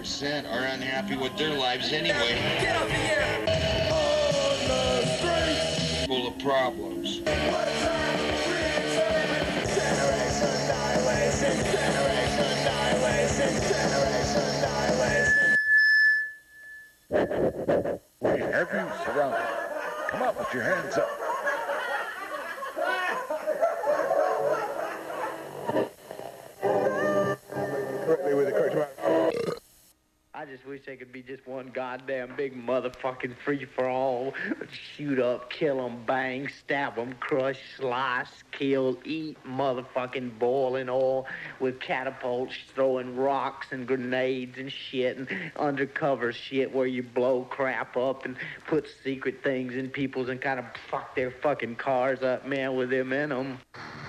99% are unhappy with their lives anyway. Get up here! On the streets! Full of problems. Generation annihilation, generation annihilation, generation annihilation. We have you surrounded. Come on, put your hands up. Correctly with the correct amount. I just wish they could be just one goddamn big motherfucking free-for-all. Shoot up, kill them, bang, stab them, crush, slice, kill, eat, motherfucking boiling oil with catapults, throwing rocks and grenades and shit, and undercover shit where you blow crap up and put secret things in people's and kind of fuck their fucking cars up, man, with them in them.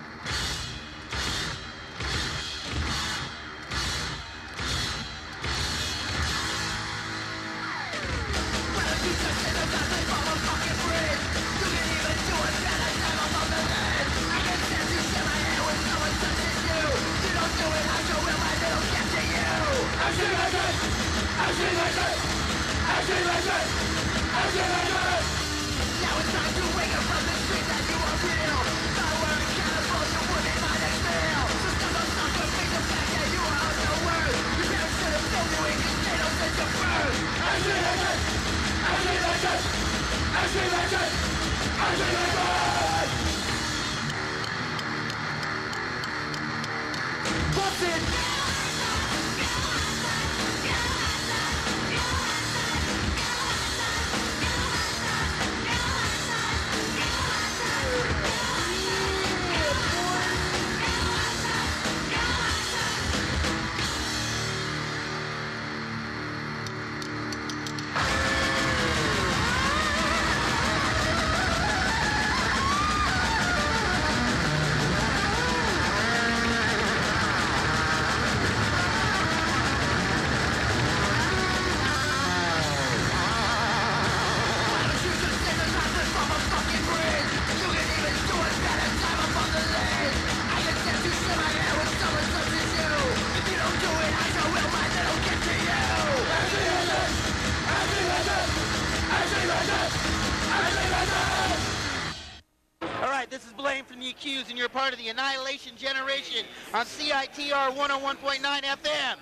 Accused, and you're part of the Annihilation Generation on CITR 101.9 FM.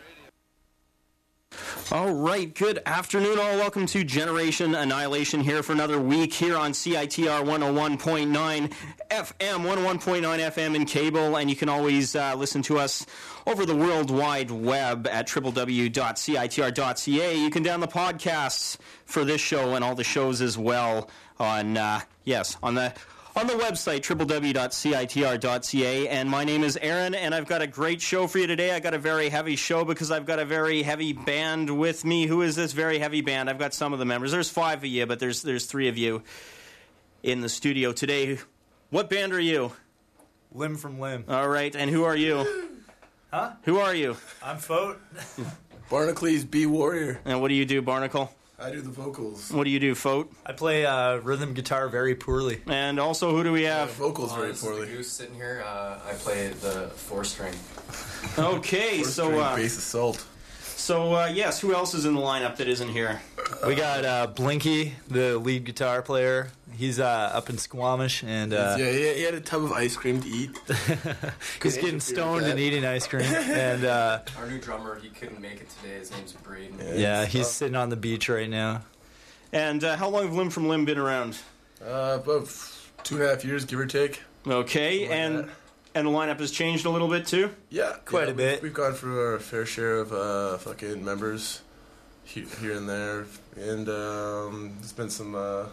All right, good afternoon all. Welcome to Generation Annihilation here for another week here on CITR 101.9 FM, 101.9 FM in cable, and you can always listen to us over the World Wide Web at www.citr.ca. You can download the podcasts for this show and all the shows as well on, on the website, www.citr.ca, and my name is Aaron, and I've got a great show for you today. I got a very heavy show because I've got a very heavy band with me. Who is this very heavy band? I've got some of the members. There's 5 of you, but there's 3 of you in the studio today. What band are you? Limb from Limb. All right, and who are you? Huh? Who are you? I'm Fote. Barnacles B. Warrior. And what do you do, Barnacle? I do the vocals. What do you do, Fote? I play rhythm guitar very poorly. And also, who do we have? Vocals very poorly. Goose sitting here. I play the 4-string. Okay, so bass assault. So yes, who else is in the lineup that isn't here? We got Blinky, the lead guitar player. He's up in Squamish, and he had a tub of ice cream to eat. He's getting stoned and eating ice cream. And our new drummer, he couldn't make it today. His name's Braden. Yeah, he's sitting on the beach right now. And how long have Limb from Limb been around? About 2.5 years, give or take. Okay, and the lineup has changed a little bit too? Yeah, quite a bit. We've gone through our fair share of fucking members here and there, and there's been some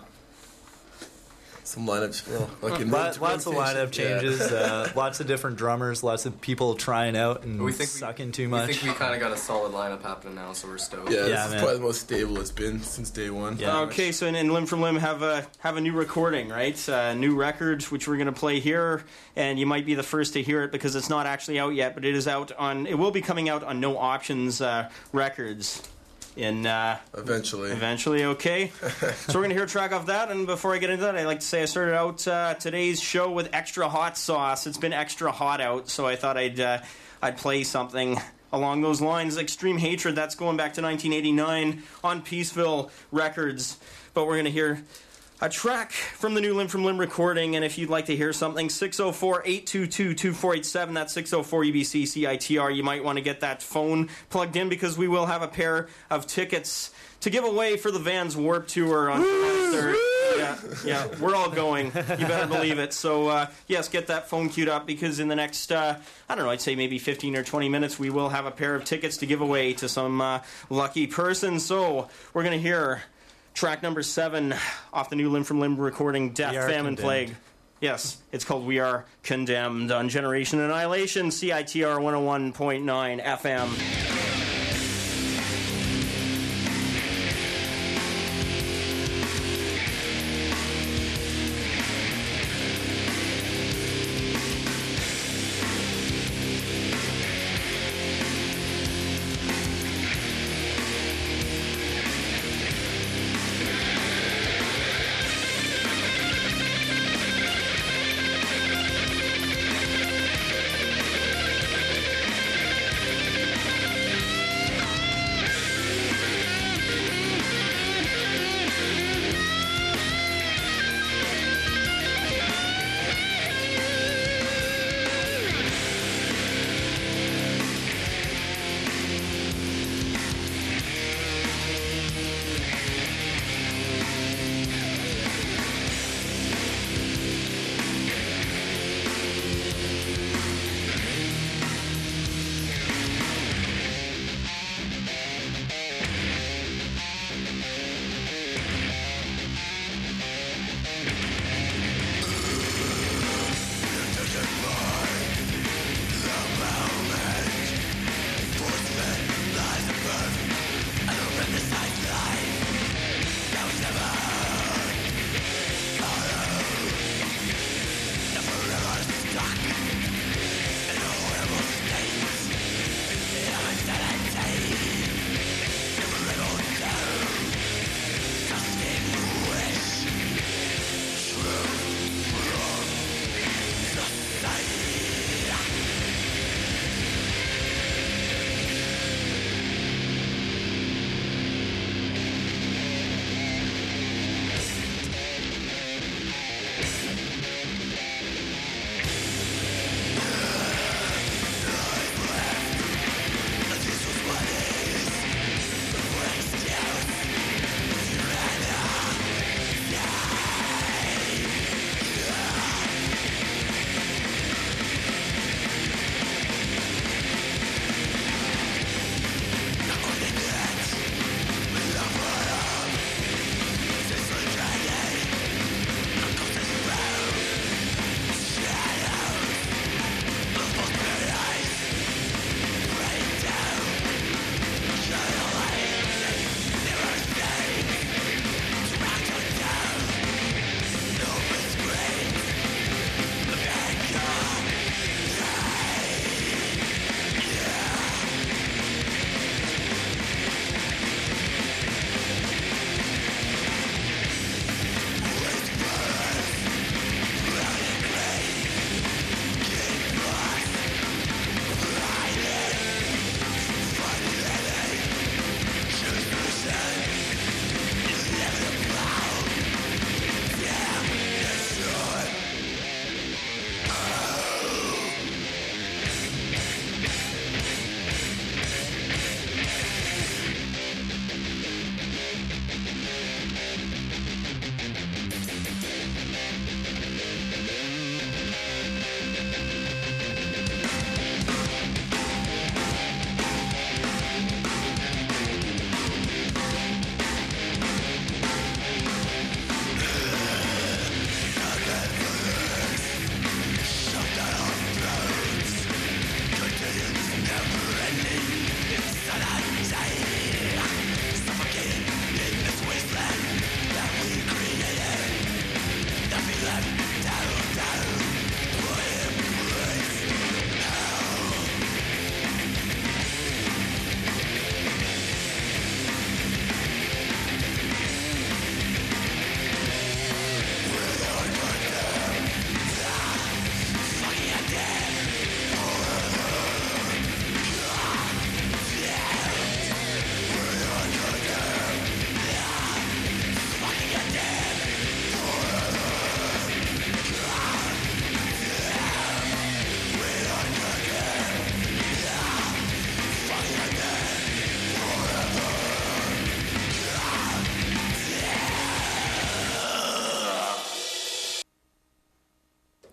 lineups, lots of lineup changes, lots of different drummers, lots of people trying out and sucking too much. We think we kind of got a solid lineup happening now, so we're stoked. Yeah, this is probably the most stable it's been since day one. Yeah. Okay, so in Limb from Limb have a new recording, right? New record, which we're going to play here, and you might be the first to hear it because it's not actually out yet, but it is out on. It will be coming out on No Options Records. Eventually, okay. So we're going to hear a track off that, and before I get into that, I'd like to say I started out today's show with Extra Hot Sauce. It's been extra hot out, so I thought I'd play something along those lines. Extreme Hatred, that's going back to 1989 on Peaceville Records. But we're going to hear a track from the new Limb from Limb recording, and if you'd like to hear something, 604-822-2487, that's 604-UBC-CITR. You might want to get that phone plugged in because we will have a pair of tickets to give away for the Vans Warped Tour on July 3rd. Yeah, we're all going. You better believe it. So, yes, get that phone queued up because in the next, I don't know, I'd say maybe 15 or 20 minutes, we will have a pair of tickets to give away to some lucky person. So, we're going to hear track number 7 off the new Limb from Limb recording, Death, Famine, Plague. Yes, it's called We Are Condemned on Generation Annihilation, CITR 101.9 FM.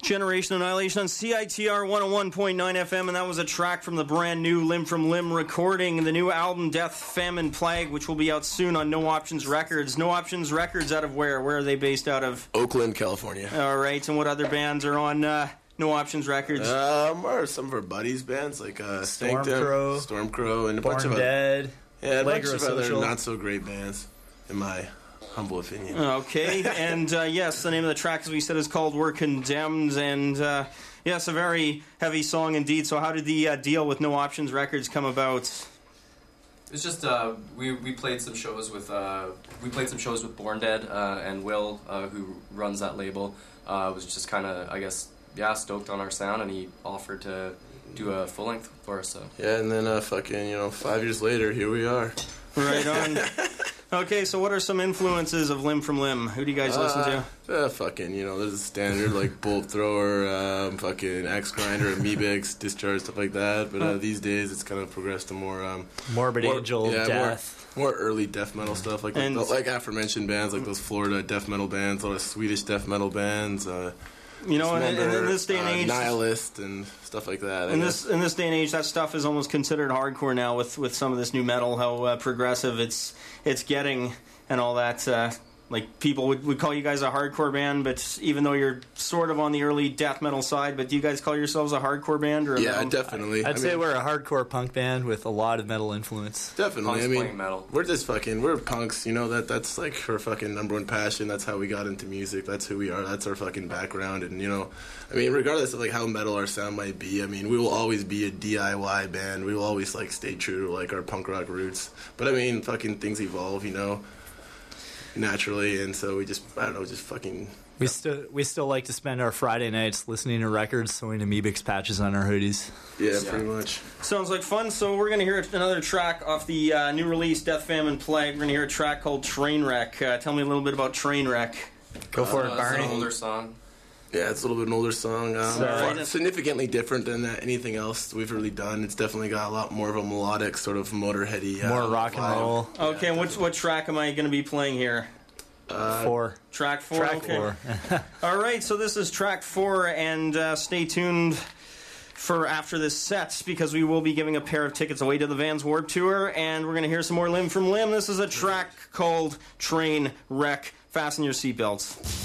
Generation Annihilation on CITR 101.9 FM, and that was a track from the brand new Limb from Limb recording, the new album Death, Famine, Plague, which will be out soon on No Options Records. No Options Records out of where? Where are they based out of? Oakland, California. All right, and what other bands are on No Options Records? Or some of our buddies' bands, like Stormcrow, and a bunch of Dead. Yeah, a bunch of other not-so-great bands, in my humble opinion. Okay, and yes, the name of the track, as we said, is called We're Condemned, and yes, a very heavy song indeed. So how did the deal with No Options Records come about? It's just we played some shows with Born Dead, and Will, who runs that label, was just kind of, I guess, stoked on our sound, and he offered to do a full length for us. So yeah, and then 5 years later, here we are. Right on. Okay, so what are some influences of Limb from Limb? Who do you guys listen to? There's a standard like Bolt Thrower, Axe Grinder, Amoebics, Discharge, stuff like that. But these days it's kind of progressed to more Morbid Angel, Death. More early death metal stuff, like aforementioned bands, like those Florida death metal bands, a lot of Swedish death metal bands. In this day and age, Nihilist and stuff like that. In this day and age, that stuff is almost considered hardcore now. With some of this new metal, how progressive it's getting, and all that. Like people would call you guys a hardcore band, but even though you're sort of on the early death metal side, but do you guys call yourselves a hardcore band? Or definitely. I'd say we're a hardcore punk band with a lot of metal influence. Definitely. Punk's playing metal. We're punks. That's like our fucking number one passion. That's how we got into music. That's who we are. That's our fucking background. And regardless of like how metal our sound might be, we will always be a DIY band. We will always like stay true to like our punk rock roots. But things evolve, naturally, and so we just we still like to spend our Friday nights listening to records, sewing Amoebics patches on our hoodies. Yeah, pretty much. Sounds like fun. So we're going to hear another track off the new release Death, Famine, Plague. We're going to hear a track called Trainwreck. Tell me a little bit about Trainwreck. Go for it, Barney. It's an older song. Yeah, it's a little bit an older song. Significantly different than anything else we've really done. It's definitely got a lot more of a melodic, sort of Motorheady. More rock and roll. Okay, and what track am I going to be playing here? 4. Track 4? Track okay. 4. All right, so this is track 4, and stay tuned for after this set, because we will be giving a pair of tickets away to the Vans Warped Tour, and we're going to hear some more Limb from Limb. This is a track called Trainwreck. Fasten your seatbelts.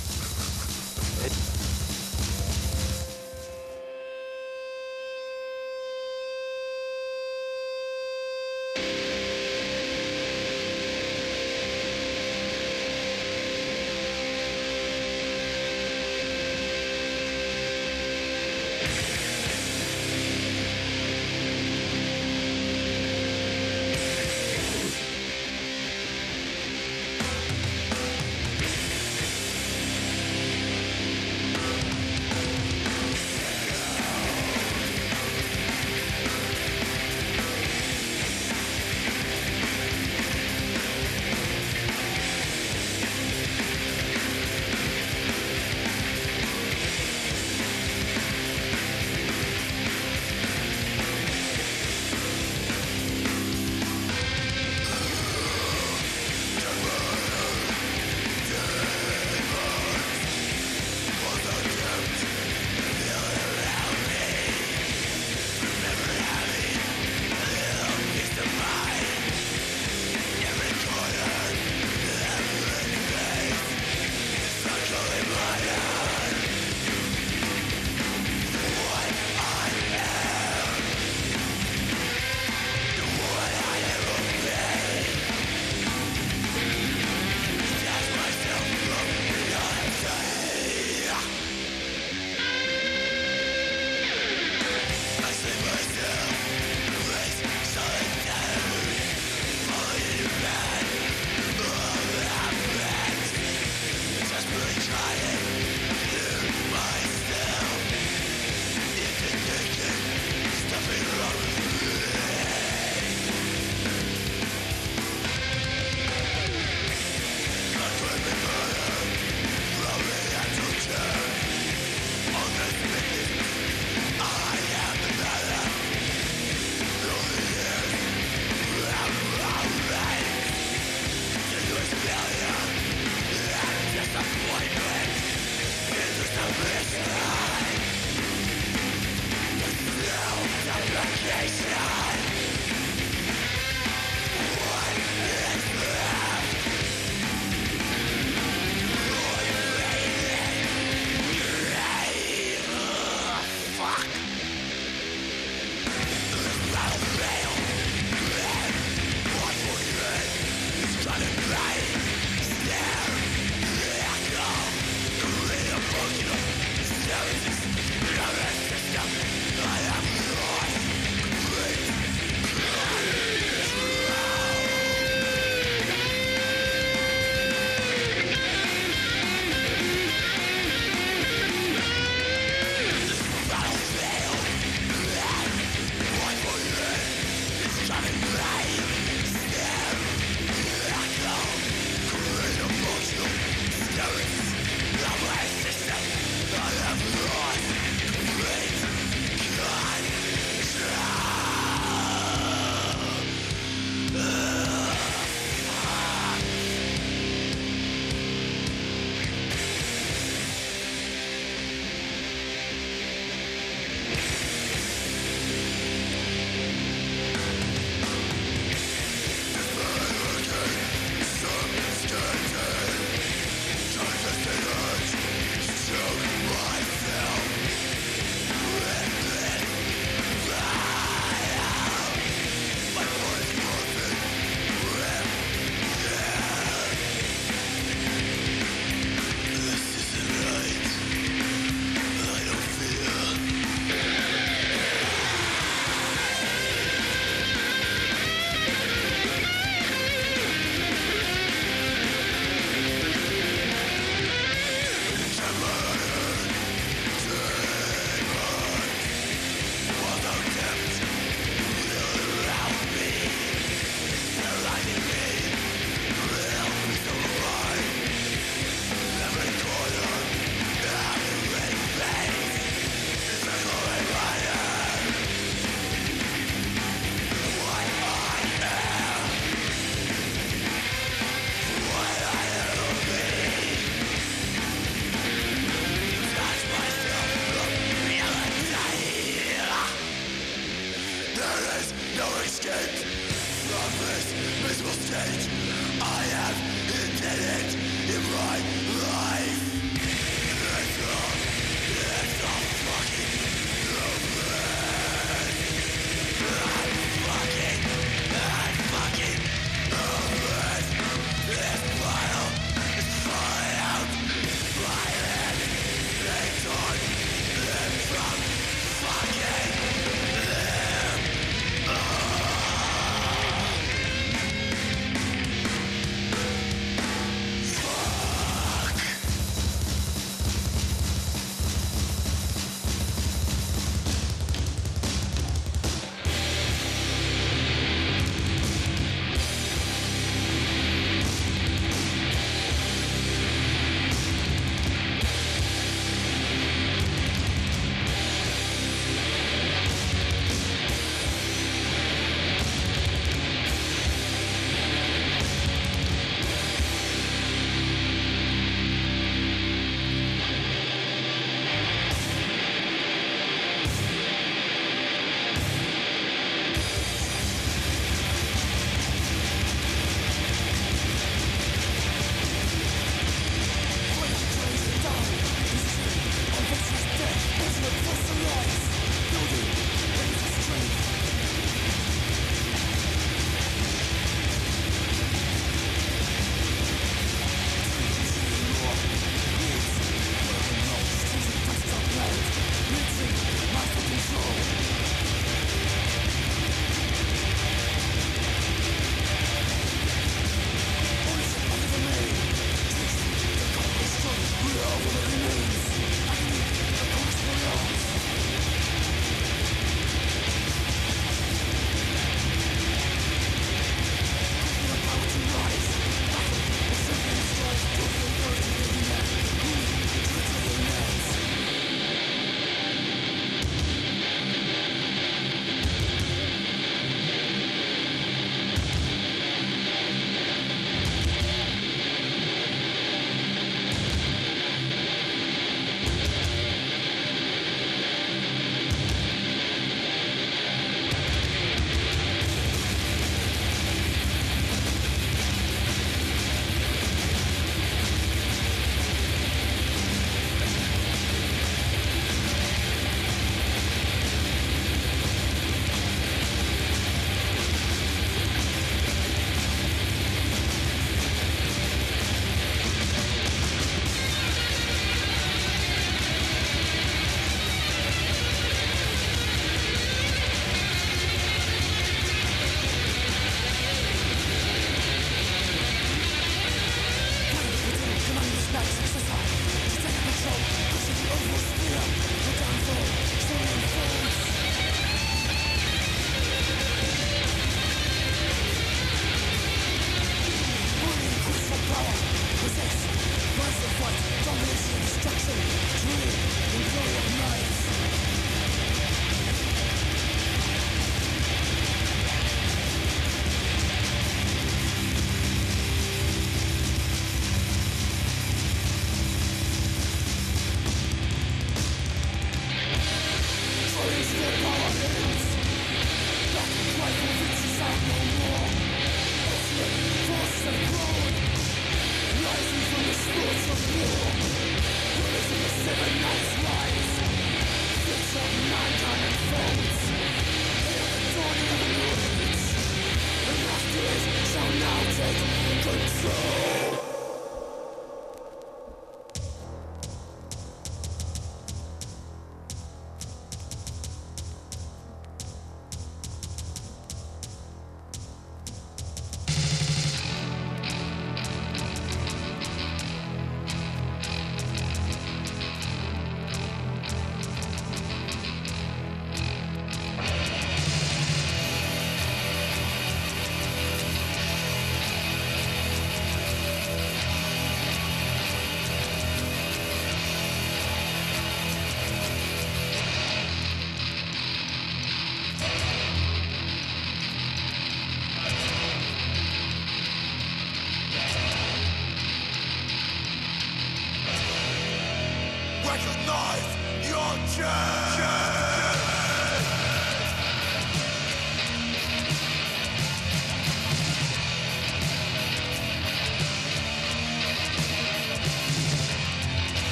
System, I am lost.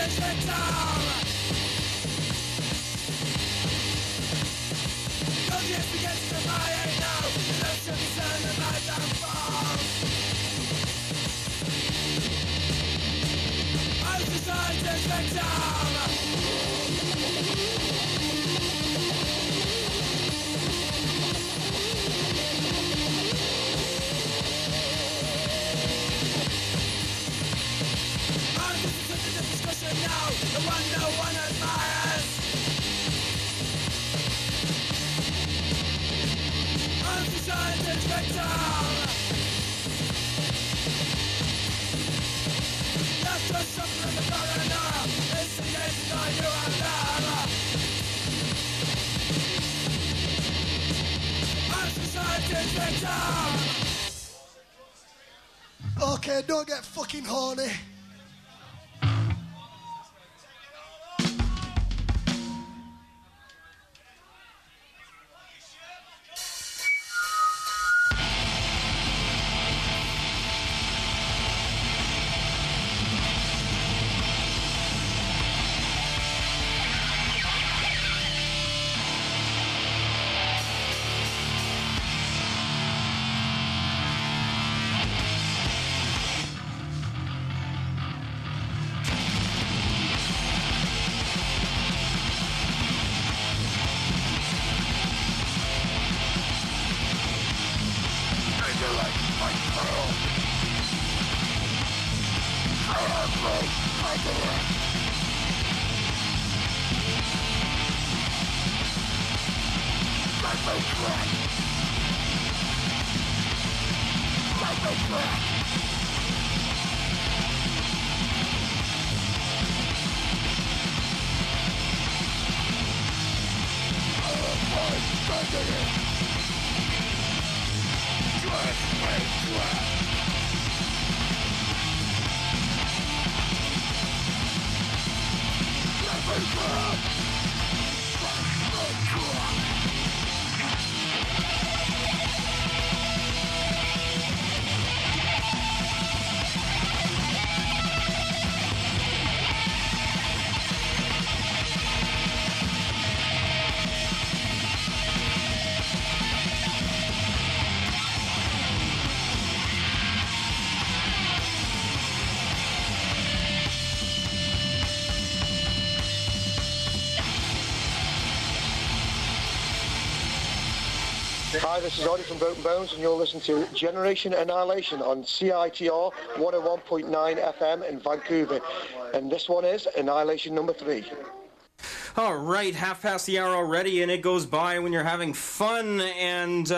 Okay, don't get fucking horny. Hi, this is Audie from Broken Bones, and you're listening to Generation Annihilation on CITR 101.9 FM in Vancouver. And this one is Annihilation number 3. All right, half past the hour already, and it goes by when you're having fun. And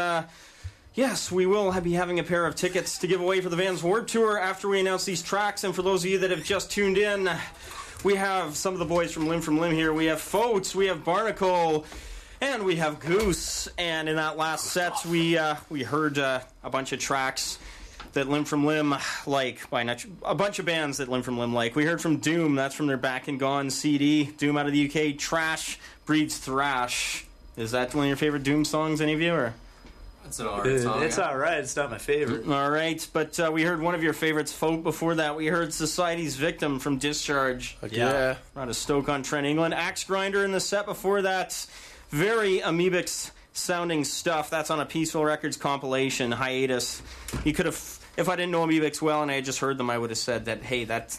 yes, we will be having a pair of tickets to give away for the Vans Warped Tour after we announce these tracks. And for those of you that have just tuned in, we have some of the boys from Limb, we have Foats, we have Barnacle, and we have Goose. And in that last set, we heard a bunch of tracks that Limb like, by a bunch of bands that Limb like. We heard from Doom, that's from their Back and Gone CD. Doom out of the UK. Trash Breeds Thrash. Is that one of your favorite Doom songs, any of you? Or? It's an alright song. It's alright, it's not my favorite. Alright, but we heard one of your favorites, Folk. Before that, we heard Society's Victim from Discharge. Yeah. Out of Stoke-on-Trent, England. Axe Grinder in the set before that. Very Amoebics sounding stuff. That's on a Peaceful Records compilation, Hiatus. You could have, if I didn't know Amoebics well and I had just heard them, I would have said that, hey, that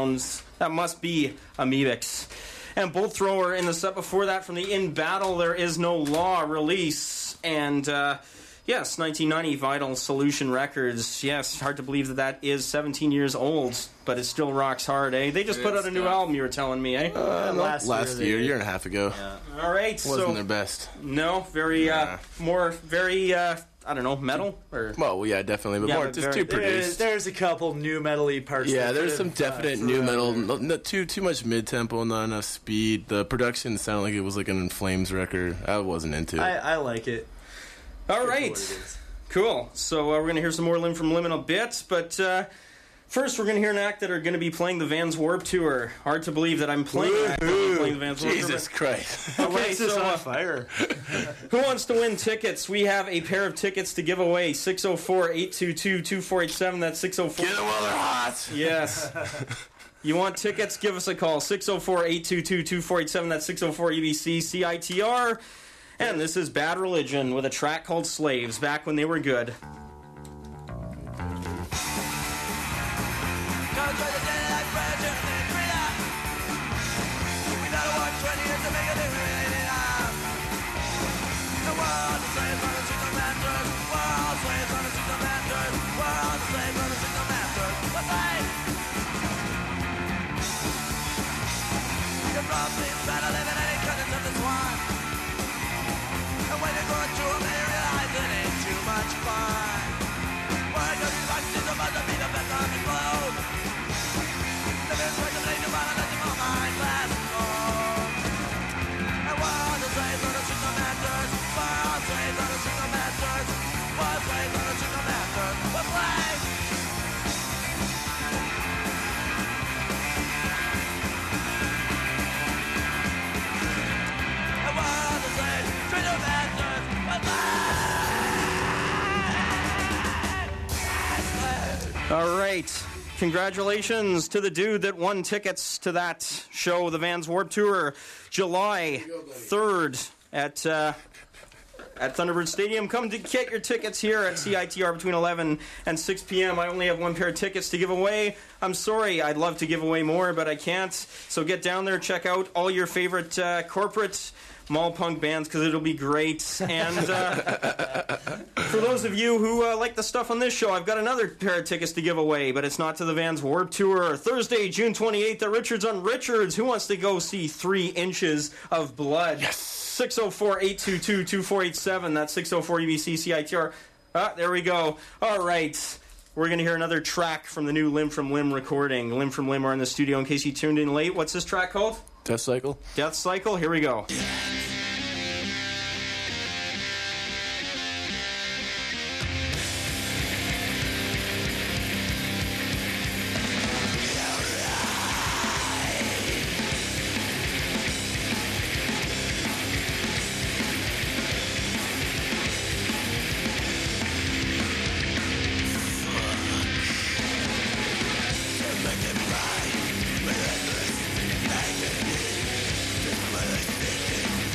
must be Amoebics. And Bolt Thrower in the set before that from the In Battle There Is No Law release. And yes, 1990 Vital Solution Records. Yes, hard to believe that is 17 years old, but it still rocks hard, eh? They just put out a new album, you were telling me, eh? Last year and a half ago. Yeah. All right, wasn't their best. No, very I don't know, metal or. Well, yeah, definitely, but more just too produced. There's a couple new metal-y parts. Yeah, there's some definite new metal. Not too much mid-tempo, not enough speed. The production sounded like it was like an In Flames record. I wasn't into it. I like it. All right, cool. So we're going to hear some more Limb in a bit, but first we're going to hear an act that are going to be playing the Vans Warped Tour. Hard to believe that I'm playing the Vans Warped Tour. Jesus Christ. Okay, so on fire. Who wants to win tickets? We have a pair of tickets to give away. 604-822-2487. That's 604. Get them while they're hot. Yes. You want tickets? Give us a call. 604-822-2487. That's 604-EBC-CITR. And this is Bad Religion with a track called Slaves, back when they were good. All right. Congratulations to the dude that won tickets to that show, the Vans Warped Tour, July 3rd at Thunderbird Stadium. Come to get your tickets here at CITR between 11 and 6 p.m. I only have one pair of tickets to give away. I'm sorry. I'd love to give away more, but I can't. So get down there, check out all your favorite corporate mall punk bands, because it'll be great. And for those of you who like the stuff on this show, I've got another pair of tickets to give away, but it's not to the Vans Warped Tour. Thursday, June 28th at Richards on Richards. Who wants to go see 3 Inches of Blood? Yes. 604-822-2487. That's 604-EBC-CITR. There we go. All right. We're going to hear another track from the new Limb from Limb recording. Limb from Limb are in the studio in case you tuned in late. What's this track called? Death Cycle. Death Cycle. Here we go. Make it right, relentless, agony. This is what I think.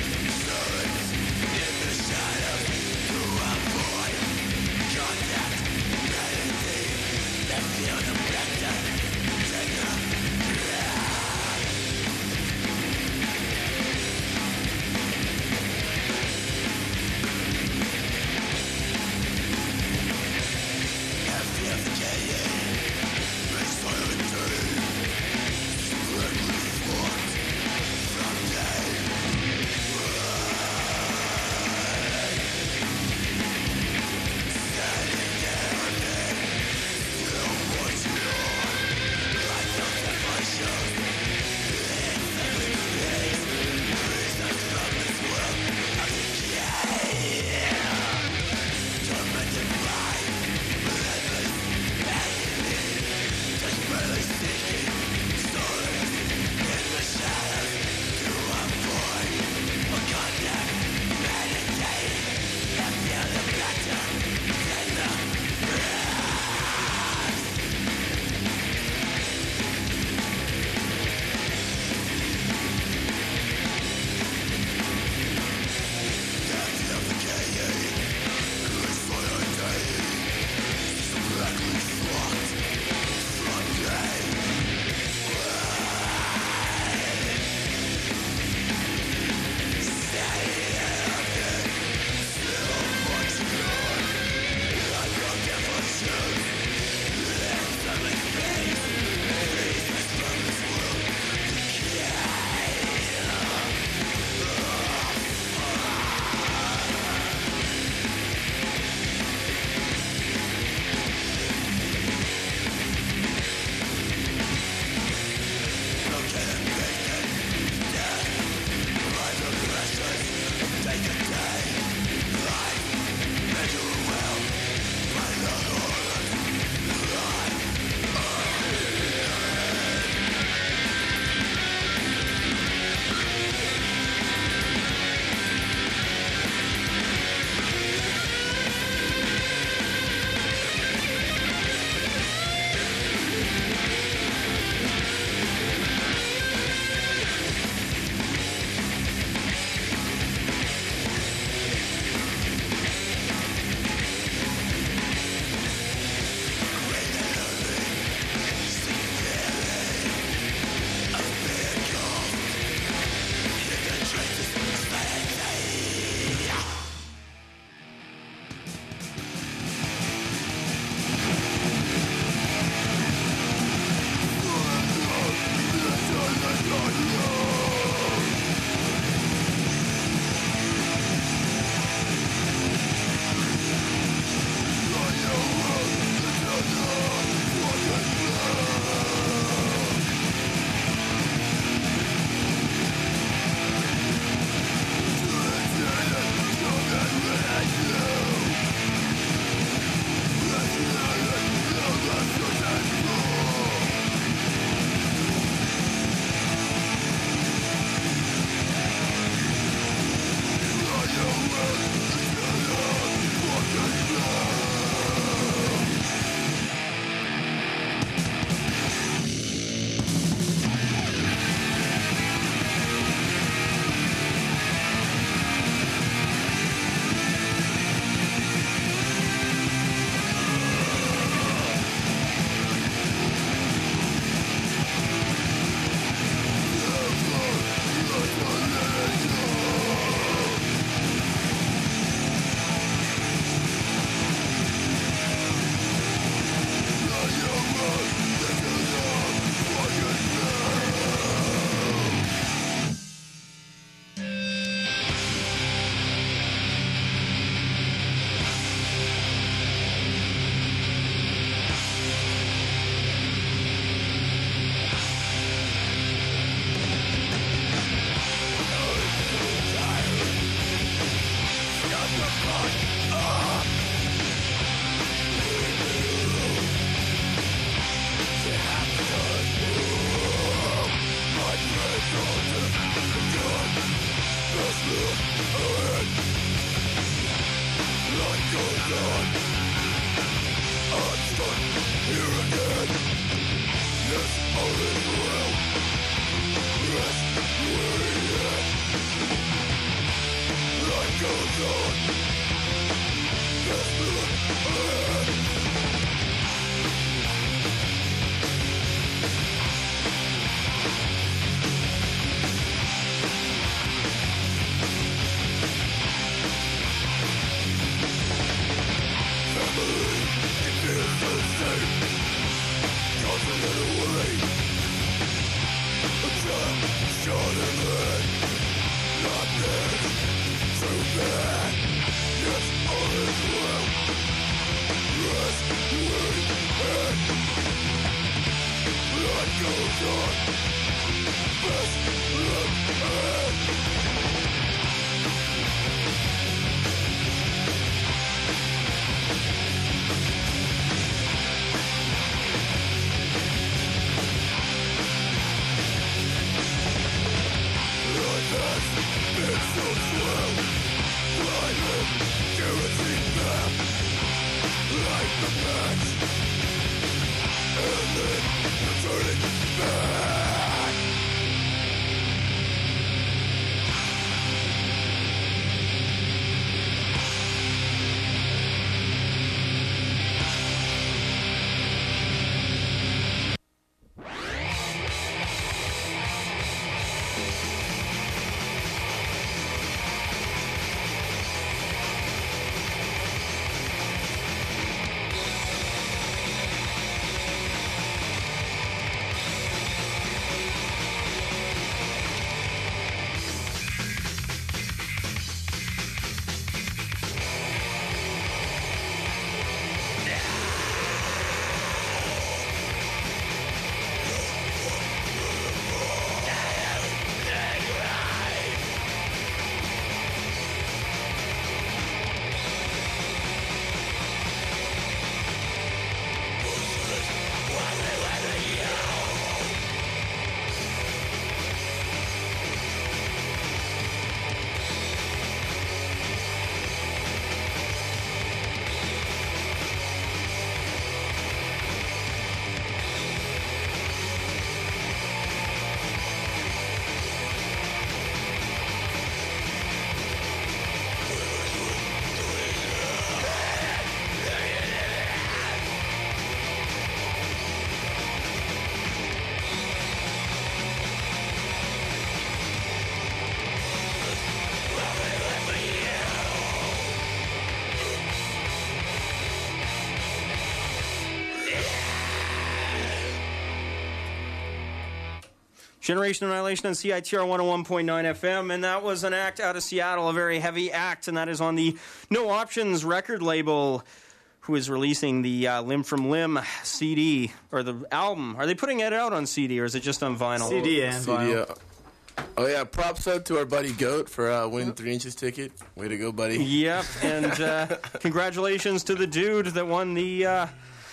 Generation Annihilation on CITR 101.9 FM, and that was an act out of Seattle, a very heavy act, and that is on the No Options record label, who is releasing the Limb from Limb CD, or the album. Are they putting it out on CD, or is it just on vinyl? CD and vinyl. Oh, yeah, props out to our buddy Goat for winning 3 Inches ticket. Way to go, buddy. Yep, and congratulations to the dude that won the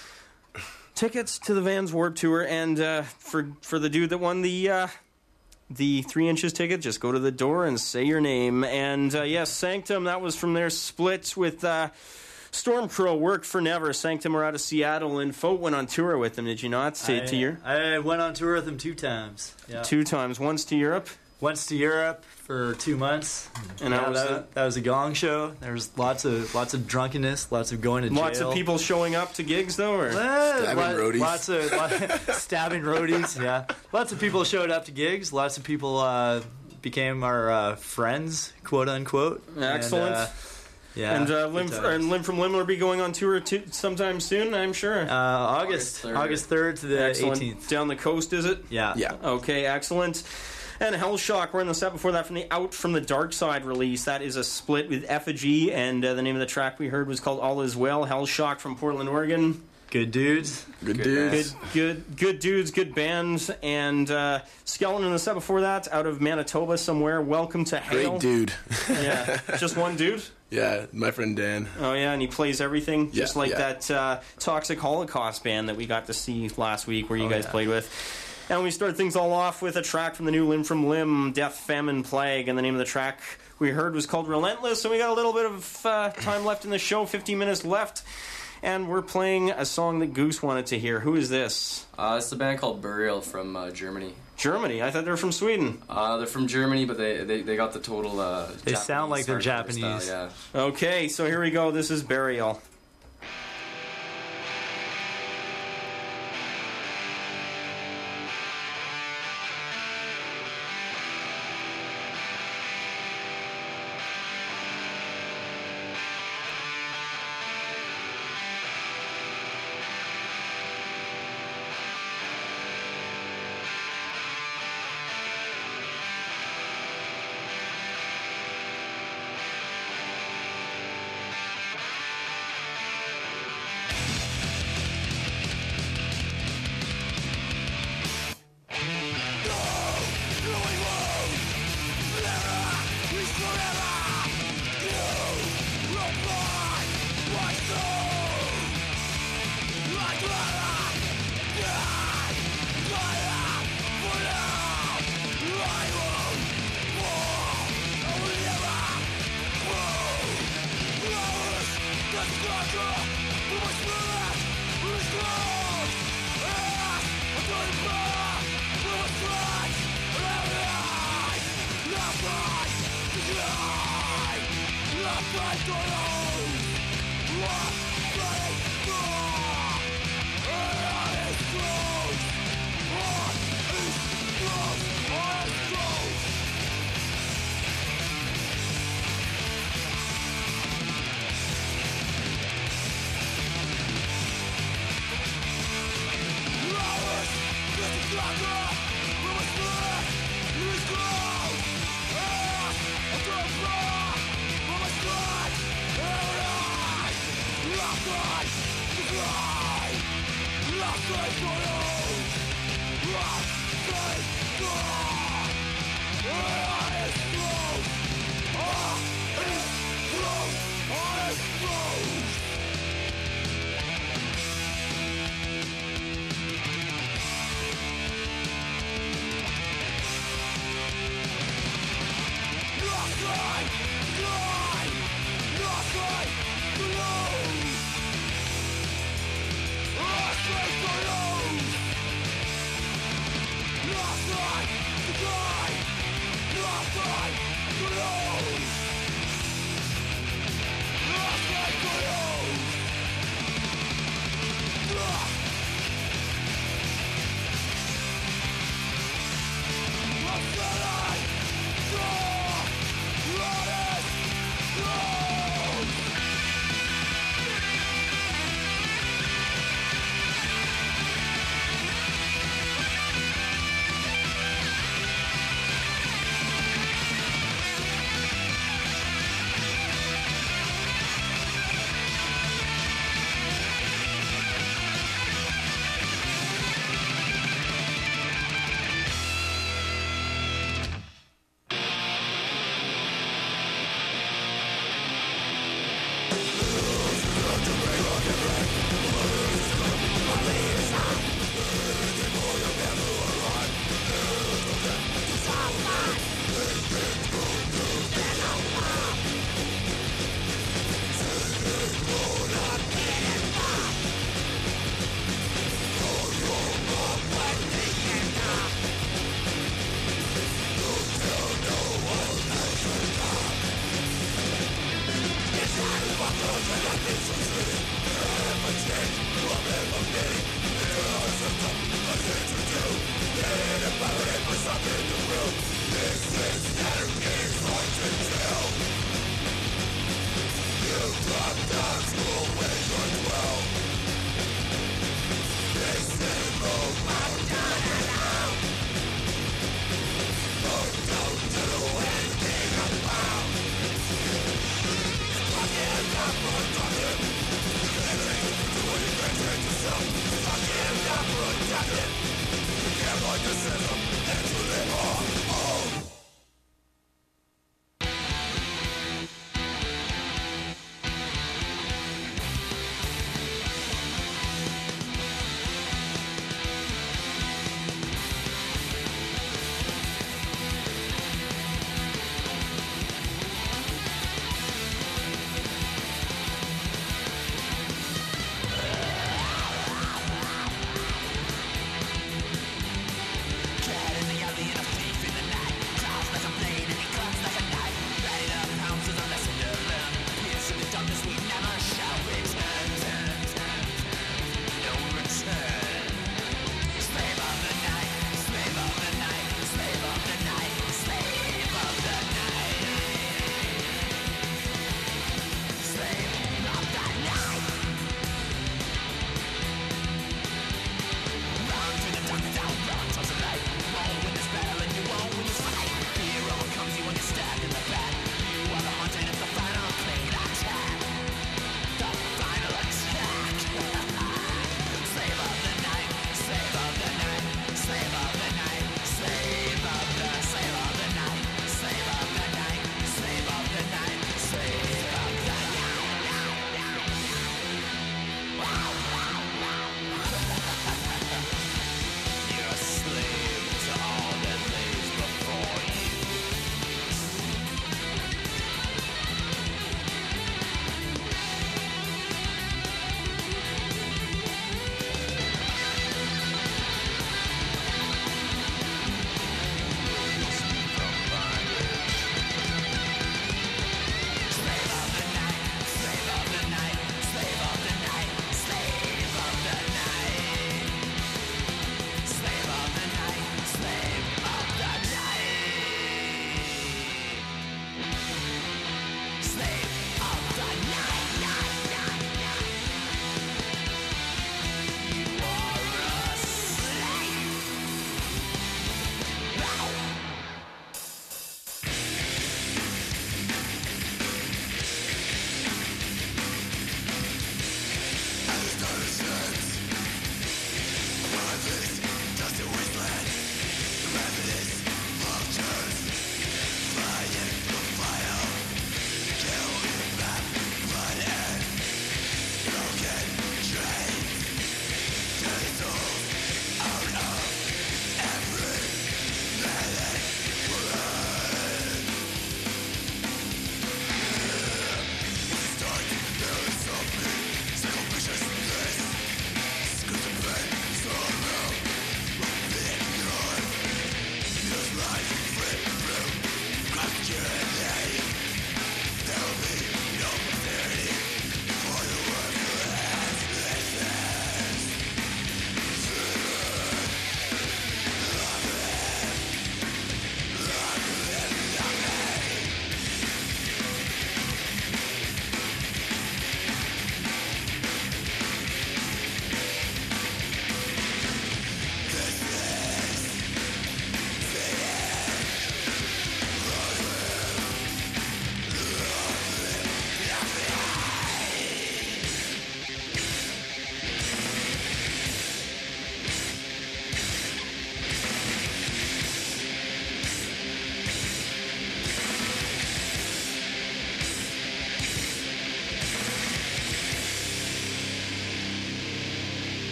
tickets to the Vans Warped Tour, and for the dude that won the 3 Inches ticket, just go to the door and say your name. And yes, Sanctum, that was from their split with Stormcrow, Work for Never. Sanctum were out of Seattle, and Fote went on tour with them, did you not? I went on tour with them 2 times. Yeah. 2 times. Once to Europe? Once to Europe for 2 months. And that was a gong show. There was lots of drunkenness, lots of going to jail. Lots of people showing up to gigs, though? Or? Stabbing roadies. Lots of stabbing roadies, yeah. Lots of people showed up to gigs. Lots of people became our friends, quote unquote. Excellent. And, yeah, and Limb from Limb will be going on tour sometime soon, I'm sure. August 3rd to the 18th. Down the coast, is it? Yeah. Okay, excellent. And Hellshock, we're in the set before that from the Out From the Dark Side release. That is a split with Effigy, and the name of the track we heard was called All Is Well. Hellshock from Portland, Oregon. Good dudes. Good dudes. Good dudes, good bands. And Skeleton in the set before that, out of Manitoba somewhere. Welcome to Hell. Great dude. Yeah, just one dude? Yeah, my friend Dan. Oh, yeah, and he plays everything, just like yeah. that Toxic Holocaust band that we got to see last week where you guys played with. And we start things all off with a track from the new Limb from Limb, Death, Famine, Plague, and the name of the track we heard was called Relentless, and we got a little bit of time left in the show, 15 minutes left, and we're playing a song that Goose wanted to hear. Who is this? It's a band called Burial from Germany. Germany? I thought they were from Sweden. They're from Germany, but they got the total they sound like they're Japanese. Style, yeah. Okay, so here we go. This is Burial.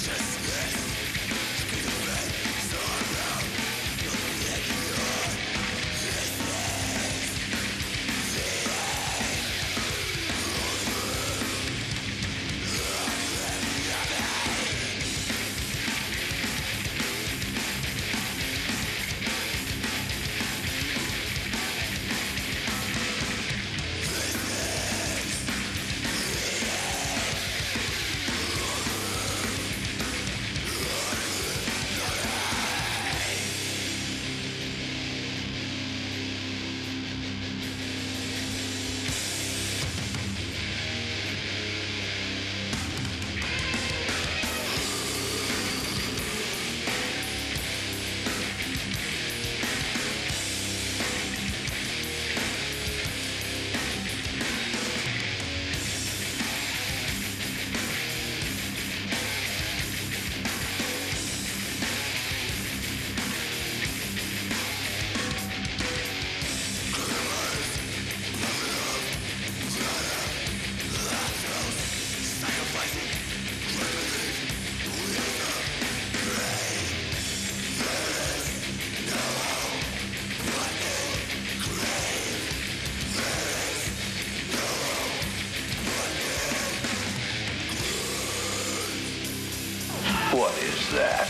What is that?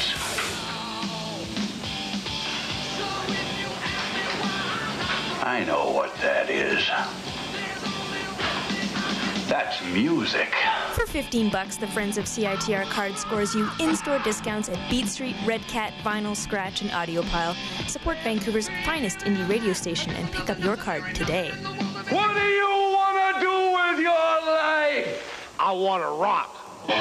I know what that is. That's music. For $15, the Friends of CITR card scores you in-store discounts at Beat Street, Red Cat, Vinyl, Scratch, and Audiopile. Support Vancouver's finest indie radio station and pick up your card today. What do you want to do with your life? I want to rock.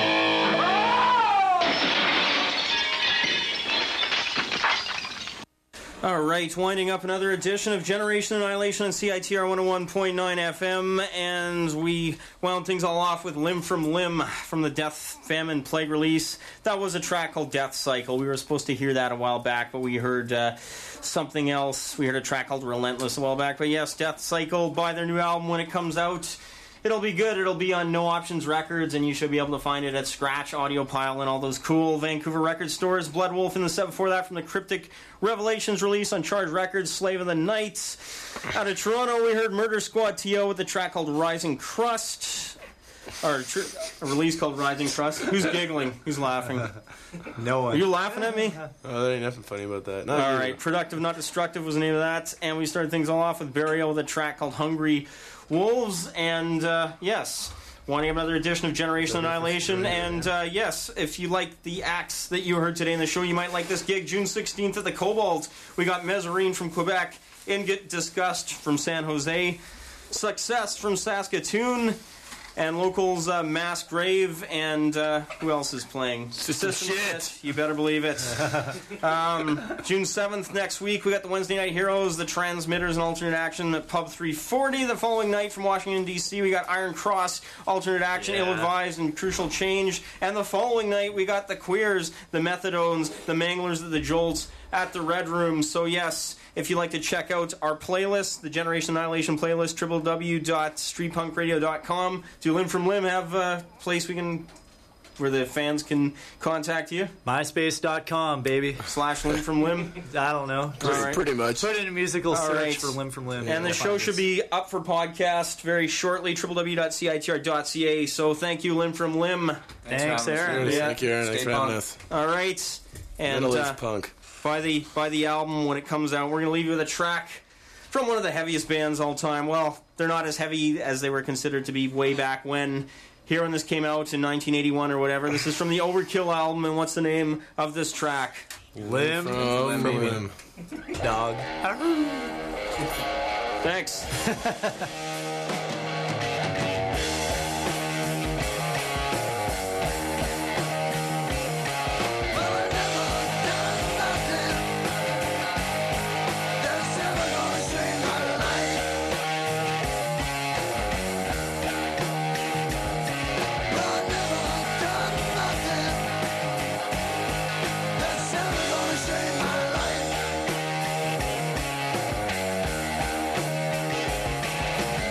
All right, winding up another edition of Generation Annihilation on CITR 101.9 FM, and we wound things all off with Limb from Limb from the Death, Famine, Plague release. That was a track called Death Cycle. We were supposed to hear that a while back, but we heard something else. We heard a track called Relentless a while back, but yes, Death Cycle, buy their new album when it comes out. It'll be good. It'll be on No Options Records, and you should be able to find it at Scratch, Audiopile, and all those cool Vancouver record stores. Blood Wolf in the set before that from the Cryptic Revelations release on Charge Records, Slave of the Night. Out of Toronto, we heard Murder Squad T.O. with the track called Rising Crust. Or a release called Rising Crust. Who's giggling? Who's laughing? No one. Are you laughing at me? Oh, there ain't nothing funny about that. All right, Productive Not Destructive was the name of that, and we started things all off with Burial with a track called Hungry Wolves, and yes, winding up another edition of Generation Annihilation, and yes, if you like the acts that you heard today in the show, you might like this gig, June 16th at the Cobalt. We got Mezzarine from Quebec, Ingot Disgust from San Jose, Success from Saskatoon, and locals Mass Grave, and who else is playing? System Shit. You better believe it. June 7th next week, we got the Wednesday Night Heroes, the Transmitters, and Alternate Action at Pub 340. The following night from Washington, D.C., we got Iron Cross, Alternate Action, Ill Advised, and Crucial Change. And the following night, we got the Queers, the Methadones, the Manglers, the Jolts at the Red Room. So yes, if you'd like to check out our playlist, the Generation Annihilation playlist, www.streetpunkradio.com. Do Limb from Limb have a place where the fans can contact you? MySpace.com, baby. / Limb from Limb? I don't know. Pretty much. Put in a musical search right. for Limb from Limb. And the show should be up for podcast very shortly, www.citr.ca. So thank you, Limb from Limb. Thanks, Aaron. Yeah. Thank you, Aaron. Thanks for having us. All right. And punk. By the album when it comes out, we're going to leave you with a track from one of the heaviest bands all time. Well, they're not as heavy as they were considered to be way back when. Here when this came out in 1981 or whatever. This is from the Overkill album, and what's the name of this track? Limb from Limb. Dog. Thanks. That's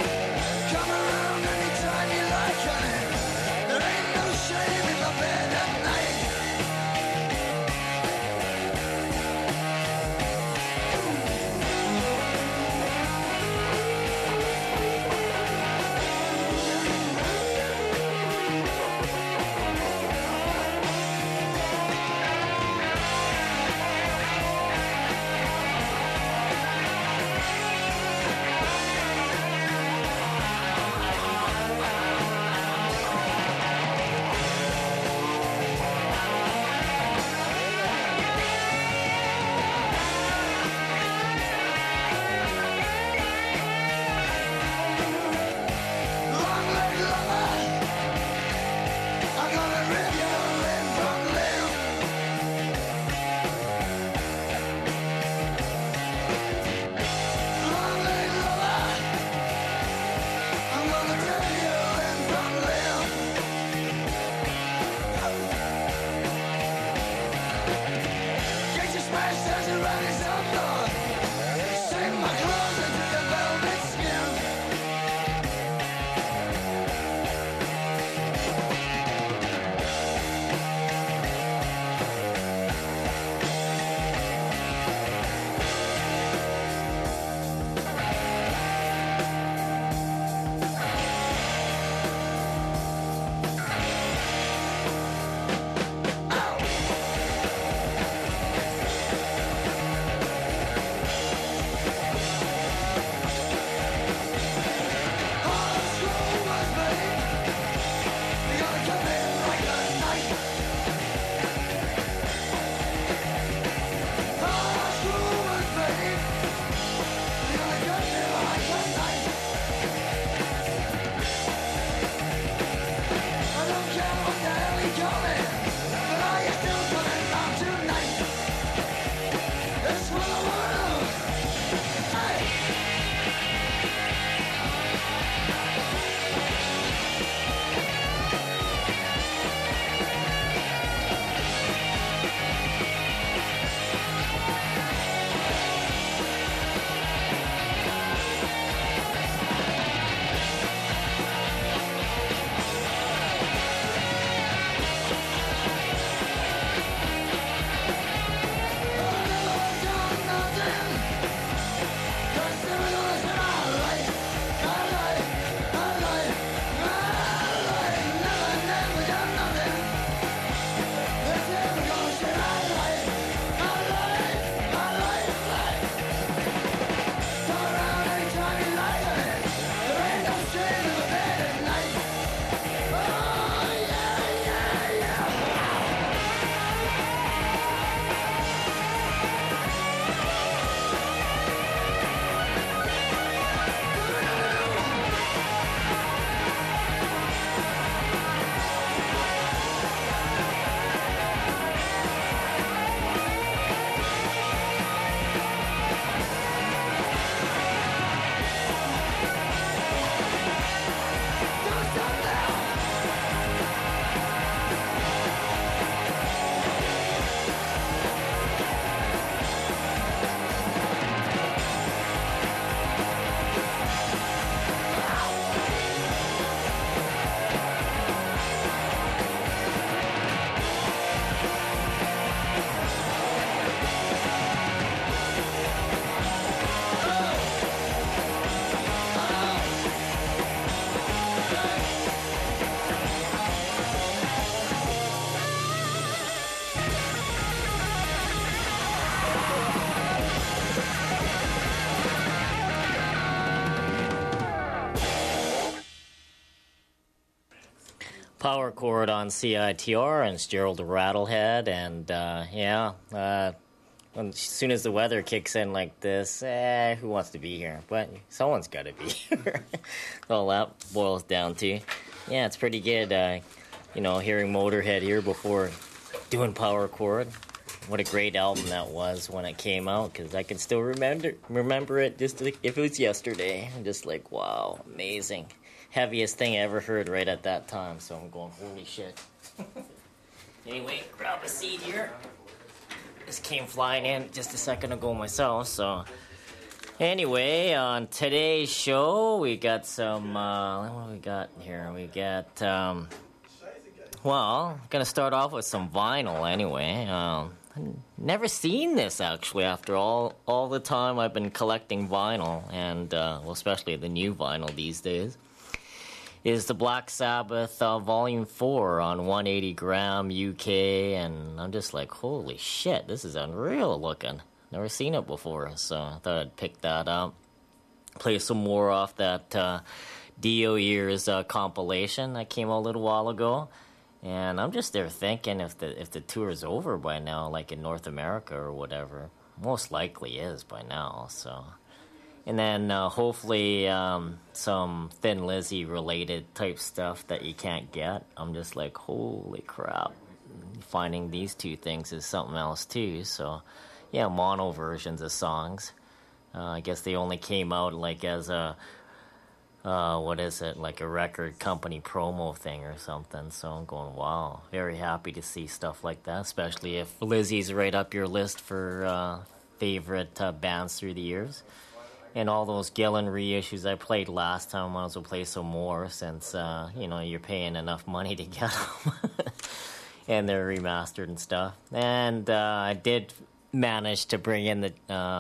Power Chord on CITR, and it's Gerald the Rattlehead, and as soon as the weather kicks in like this, who wants to be here? But someone's got to be here. All that boils down to. Yeah, it's pretty good, hearing Motorhead here before doing Power Chord. What a great album that was when it came out, because I can still remember it just like if it was yesterday. I'm just like, wow, amazing. Heaviest thing I ever heard right at that time, so I'm going, holy shit. Anyway, grab a seat here. Just came flying in just a second ago myself, so... Anyway, on today's show, we got some, what do we got here? We got, gonna start off with some vinyl anyway. Never seen this, actually, after all the time I've been collecting vinyl, and, especially the new vinyl these days, is the Black Sabbath Volume 4 on 180 gram UK, and I'm just like, holy shit, this is unreal looking. Never seen it before, so I thought I'd pick that up. Play some more off that Dio Years compilation that came out a little while ago. And I'm just there thinking if the tour is over by now, like in North America or whatever. Most likely is by now, so... And then hopefully some Thin Lizzy related type stuff that you can't get. I'm just like, holy crap. Finding these two things is something else too. So, yeah, mono versions of songs. I guess they only came out like as a, like a record company promo thing or something. So I'm going, wow, very happy to see stuff like that, especially if Lizzy's right up your list for favorite bands through the years. And all those Gillan reissues I played last time, I might as well play some more since, you're paying enough money to get them. And they're remastered and stuff. And I did manage to bring in the